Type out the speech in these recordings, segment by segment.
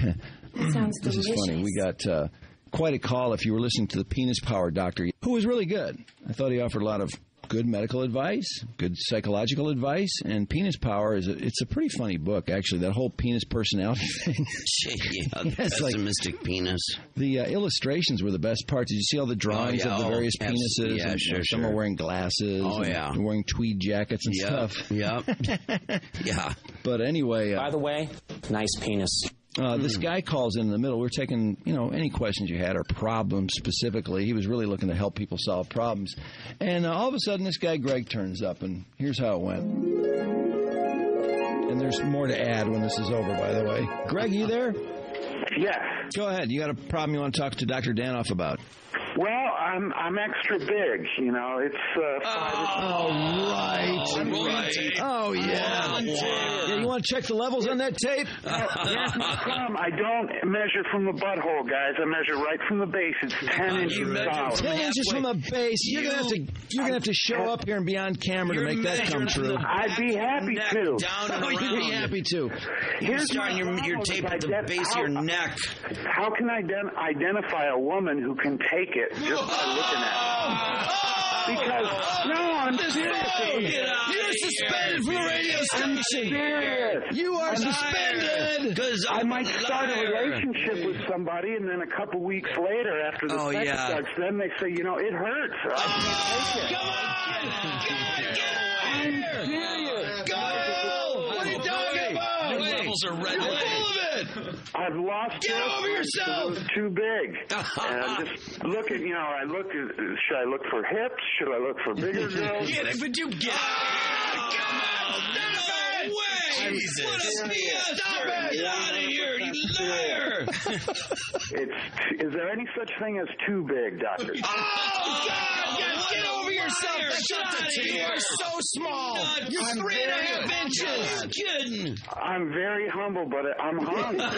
Sounds This delicious. is funny. We got quite a call if you were listening to the Penis Power Doctor, who was really good. I thought he offered a lot of good medical advice, good psychological advice, and Penis Power it's a pretty funny book, actually. That whole penis personality thing. Yeah, the pessimistic penis. The illustrations were the best part. Did you see all the drawings of the various penises? Yeah, and, sure, some are wearing glasses. and wearing tweed jackets and stuff. Yep. Yeah. But anyway. By the way, nice penis. This guy calls in the middle. We're taking, any questions you had or problems specifically. He was really looking to help people solve problems. And all of a sudden, this guy, Greg, turns up, and here's how it went. And there's more to add when this is over, by the way. Greg, you there? Yeah. Go ahead. You got a problem you want to talk to Dr. Danoff about? Well, I'm extra big, It's right. Oh, yeah. Yeah, you want to check the levels on that tape? Here's my problem. I don't measure from the butthole, guys. I measure right from the base. It's 10 inches solid. 10 inches from the base. You're gonna have to show up here and be on camera to make that come true. I'd be happy to. You'd be happy to. Here's starting your tape at the base of your neck. How can I identify a woman who can take it just by looking at it? Because, I'm serious. You're suspended from the radio station. I'm serious. You are suspended. I might start a relationship with somebody, and then a couple weeks later, after the sex starts, then they say, it hurts. I'm serious. Go! What are you talking about? Your levels are red. You're full of it. I've lost. Get over yourself. It was too big. And I'm just looking. Should I look for hips? Should I look for bigger girls? But you get come on. No way. Jesus. What a BS. Stop it. Get out of here, you liar. Is there any such thing as too big, Doctor? Oh, God! Get over yourself! You are so small! You're 3.5 inches! You're kidding! I'm very humble, but I'm hungry.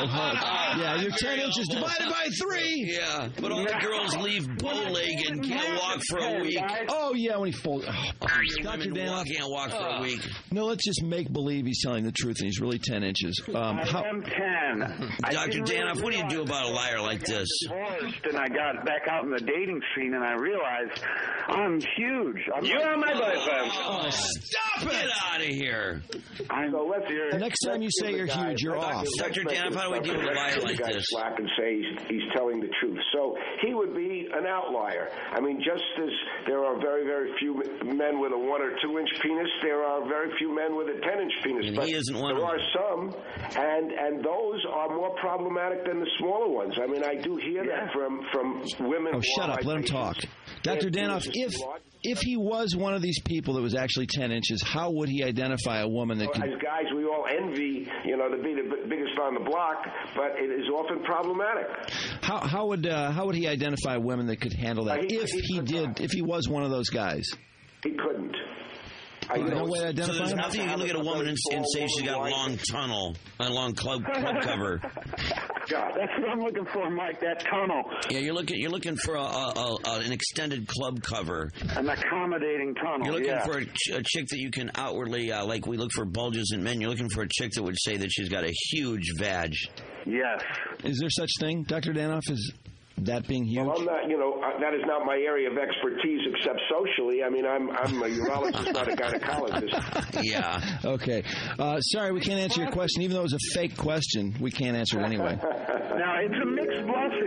Yeah, you're 10 inches divided by 3! Yeah, but all the girls leave bow-legged and can't walk for a week. Oh, yeah, when he folds... Dr. Danoff can't walk for a week. No, let's just make believe he's telling the truth and he's really 10 inches. I am 10. Dr. Danoff, what do you do about a liar like this? Divorced, and I got back out in the dating scene, and I realized I'm huge. You're on my boyfriend. Oh, stop it! Get out of here. So let's hear it. The next time you say you're huge, you're off. Dr. Danoff, how do we deal with a liar like this? Slap and say he's telling the truth. So he would be an outlier. I mean, just as there are very, very few men with a 1 or 2 inch penis, there are very few men with a 10 inch penis. And but he isn't one there of are some, and those are more problematic than the smaller ones. I mean, I do hear that from women. Oh, shut up. Let him talk. Dr. Danoff, if he was one of these people that was actually 10 inches, how would he identify a woman that could... As guys, we all envy, to be the biggest on the block, but it is often problematic. How would he identify women that could handle that? If he was one of those guys? He couldn't. No way to identify so there's him? nothing you can look at a woman and say she's got a long tunnel, a long club cover. God, that's what I'm looking for, Mike. That tunnel. Yeah, you're looking for an extended club cover. An accommodating tunnel. You're looking for a chick that you can outwardly, like we look for bulges in men. You're looking for a chick that would say that she's got a huge vag. Yes. Is there such thing, Dr. Danoff? Is that being huge? Well, I'm not, that is not my area of expertise except socially. I mean, I'm a urologist, not a gynecologist. Yeah. Okay. Sorry, we can't answer your question. Even though it was a fake question, we can't answer it anyway. Now, it's a mixed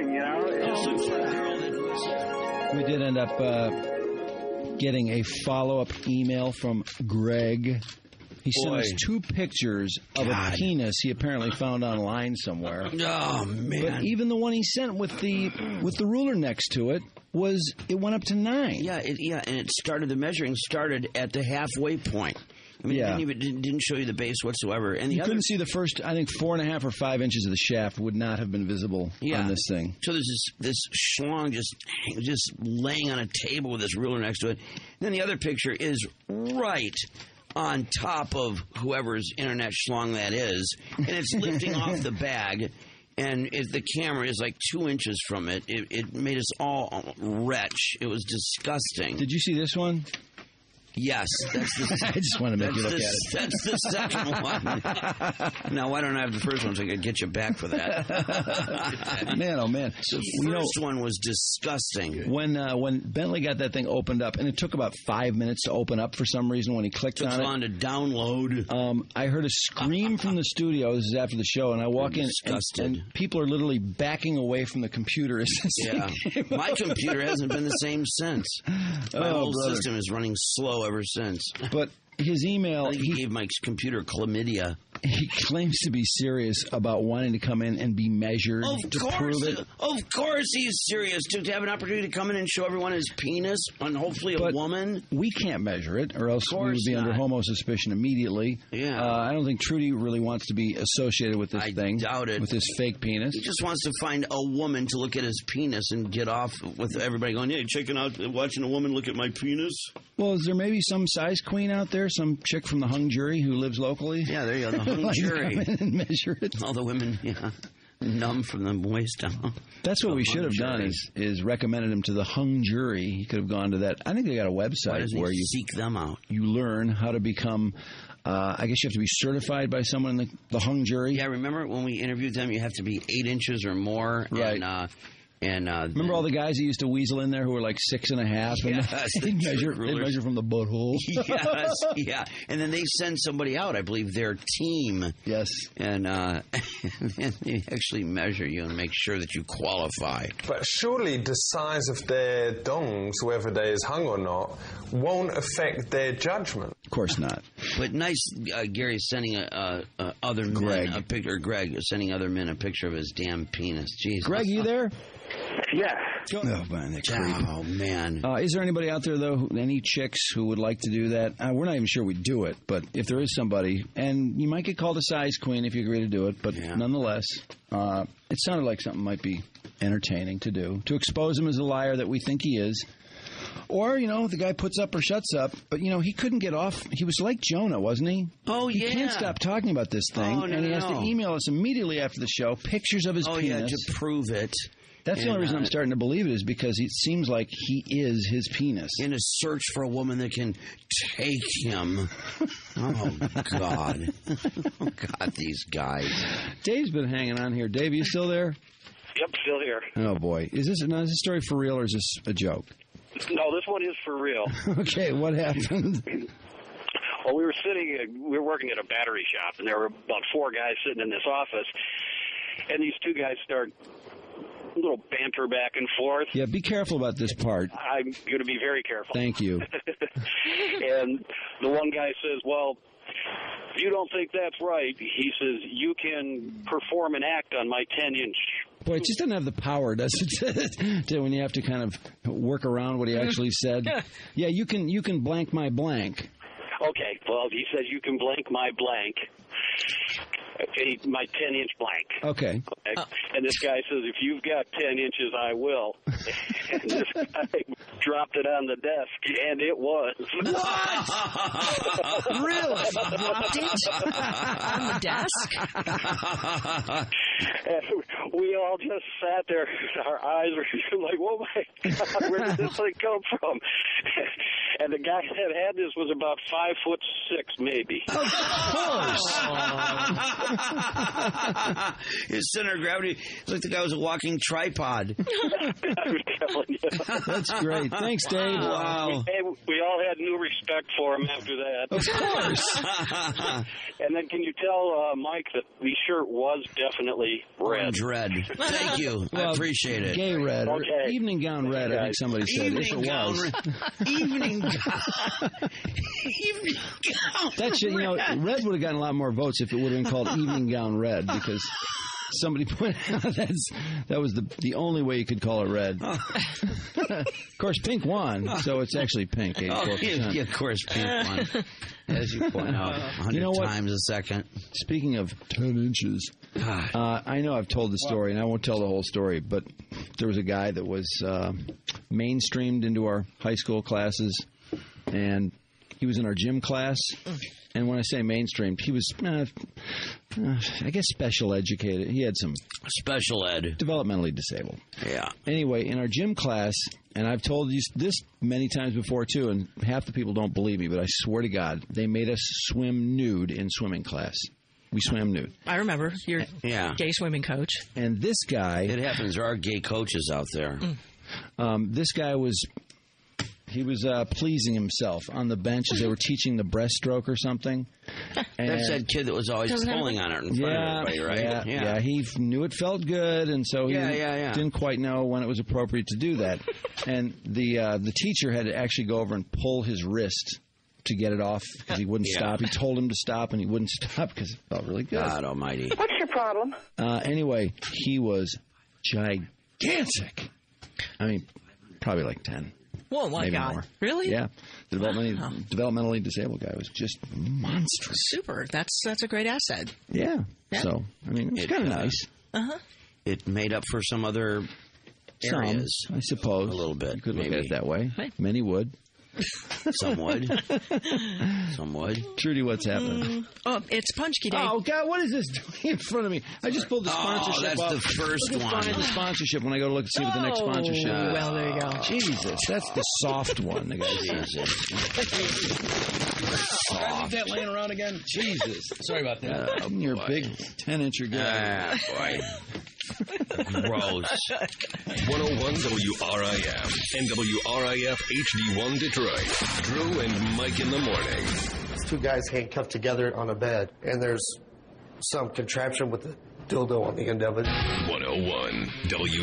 blessing, We did end up getting a follow-up email from Greg. He sent us 2 pictures of a penis he apparently found online somewhere. Oh, man. But even the one he sent with the ruler next to it went up to 9. Yeah, and the measuring started at the halfway point. I mean, it didn't show you the base whatsoever. And you couldn't see the first, I think, 4.5 or 5 inches of the shaft would not have been visible on this thing. So there's this schlong just laying on a table with this ruler next to it. And then the other picture is right on top of whoever's internet schlong that is, and it's lifting off the bag, and the camera is like 2 inches from it. It made us all retch. It was disgusting. Did you see this one? Yes, that's the. I just want to make you look at it. That's the second one. Now, why don't I have the first one so I could get you back for that? Man, oh man! The first one was disgusting. When Bentley got that thing opened up, and it took about 5 minutes to open up for some reason when he clicked on it. Took on to download. I heard a scream from the studio. This is after the show, and I walk in, and people are literally backing away from the computer. Yeah, my computer hasn't been the same since. My whole system is running slow ever since. But his email, he gave my computer chlamydia. He claims to be serious about wanting to come in and be measured to prove it. Of course he's serious. To have an opportunity to come in and show everyone his penis and hopefully a woman. We can't measure it, or else we would be under homo suspicion immediately. Yeah. I don't think Trudy really wants to be associated with this thing. I doubt it. With this fake penis. He just wants to find a woman to look at his penis and get off with everybody going, hey, watching a woman look at my penis? Well, is there maybe some size queen out there, some chick from the hung jury who lives locally? Yeah, there you go, the hung jury. Come in and measure it. All the women, numb from the waist down. That's what we should have done is recommended him to the hung jury. He could have gone to that. I think they got a website where you seek them out. You learn how to become. I guess you have to be certified by someone in the hung jury. Yeah, remember when we interviewed them, you have to be 8 inches or more. Right. And remember all the guys who used to weasel in there who were like 6.5? Yes, they'd measure from the butthole. Yes, yeah. And then they send somebody out, I believe, their team. Yes. And they actually measure you and make sure that you qualify. But surely the size of their dongs, whether they is hung or not, won't affect their judgment. Of course not. But nice, Gary sending other men a picture. Greg sending other men a picture of his damn penis. Jesus. Greg, you there? Yes. Oh, man, that's creepy. Oh, man. Is there anybody out there, though, any chicks who would like to do that? We're not even sure we'd do it, but if there is somebody, and you might get called a size queen if you agree to do it, but nonetheless, it sounded like something might be entertaining to do, to expose him as a liar that we think he is. Or, the guy puts up or shuts up, but, he couldn't get off. He was like Jonah, wasn't he? Oh, yeah. He can't stop talking about this thing, and he has to email us immediately after the show pictures of his penis. Oh, yeah, to prove it. That's the only reason I'm starting to believe it is because it seems like he is his penis. In a search for a woman that can take him. Oh, God. Oh, God, these guys. Dave's been hanging on here. Dave, you still there? Yep, still here. Oh, boy. Is this story for real or is this a joke? No, this one is for real. Okay, what happened? Well, we were working at a battery shop, and there were about 4 guys sitting in this office, and these 2 guys start a little banter back and forth. Yeah, be careful about this part. I'm going to be very careful. Thank you. And the one guy says, well, if you don't think that's right, he says, you can perform an act on my 10-inch. Boy, it just doesn't have the power, does it? When you have to kind of work around what he actually said. Yeah, you can blank my blank. Okay, well, he says you can blank my blank. My 10-inch blank. Okay. And this guy says, if you've got 10 inches, I will. And this guy dropped it on the desk, and it was. What? Really? Dropped it on the desk? And we all just sat there. Our eyes were like, oh, my God, where did this thing come from? And the guy that had this was about 5'6", maybe. Of course. His center of gravity is like the guy was a walking tripod. I'm telling you. That's great. Thanks, Dave. Wow. We all had new respect for him after that. Of course. And then can you tell Mike that the shirt was definitely red? Orange red. Thank you. Well, I appreciate it. Gay red. Okay. Or evening gown red, I think somebody said. Evening gown red. Evening gown. Evening gown. That should, red would have gotten a lot more votes if it would have been called evening gown red, because somebody pointed out that was the only way you could call it red. Of course, pink won, so it's actually pink. 84%. Yeah, of course, pink won. As you point out, 100 times a second. Speaking of 10 inches, I know I've told the story, and I won't tell the whole story, but there was a guy that was mainstreamed into our high school classes, and He was in our gym class. And when I say mainstream, he was, I guess, special educated. He had some special ed. Developmentally disabled. Yeah. Anyway, in our gym class, and I've told you this many times before, too, and half the people don't believe me, but I swear to God, they made us swim nude in swimming class. We swam nude. I remember your gay swimming coach. And this guy... It happens. There are gay coaches out there. This guy was... He was pleasing himself on the bench as they were teaching the breaststroke or something. And that's that kid that was always pulling on it in front of everybody, right? Yeah, he knew it felt good, and so he didn't quite know when it was appropriate to do that. And the teacher had to actually go over and pull his wrist to get it off because he wouldn't stop. He told him to stop, and he wouldn't stop because it felt really good. God almighty. What's your problem? Anyway, he was gigantic. I mean, probably like 10. Whoa, my maybe God. More. Really? Yeah. The developmentally disabled guy was just monstrous. Super. That's a great asset. Yeah. So, I mean, it's kind of nice. Uh-huh. It made up for some other areas. Some, I suppose. A little bit. You could maybe. look at it that way. Right. Many would. Some would. Some would. Trudy, what's happening? Oh, it's Punchki Day. Oh, God, what is this doing in front of me? I just pulled the sponsorship that's up. the first one. Find the sponsorship when I go to look and see what the next sponsorship is. Well, there you go. Jesus, that's the soft one. The guy says. Soft. that laying around again? Jesus. Sorry about that. Your big 10-incher guy. Boy. Gross. 101 WRIF and WRIF HD1 Detroit. Drew and Mike in the morning. Two guys handcuffed together on a bed, and there's some contraption with a dildo on the end of it. 101 W.